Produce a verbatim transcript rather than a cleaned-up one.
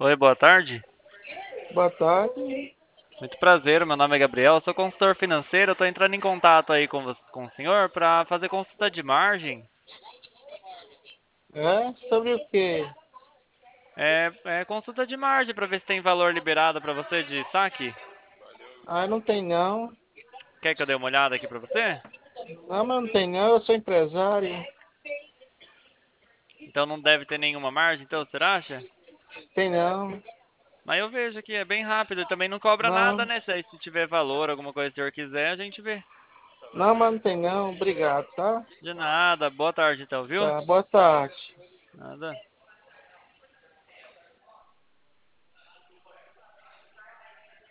Oi, boa tarde. Boa tarde. Muito prazer, meu nome é Gabriel, eu sou consultor financeiro, estou entrando em contato aí com, vo- com o senhor para fazer consulta de margem. É? Sobre o quê? É, é consulta de margem para ver se tem valor liberado para você de saque. Ah, não tem não. Quer que eu dê uma olhada aqui para você? Não, mas não tem não. Eu sou empresário. Então não deve ter nenhuma margem, então, você acha? Tem não. Mas eu vejo aqui, é bem rápido e também não cobra nada, Não. né? Se aí se tiver valor, alguma coisa que o senhor quiser, a gente vê. Não, mas não tem não. Obrigado, tá? De nada, boa tarde então, viu? Tá. Boa tarde. Nada.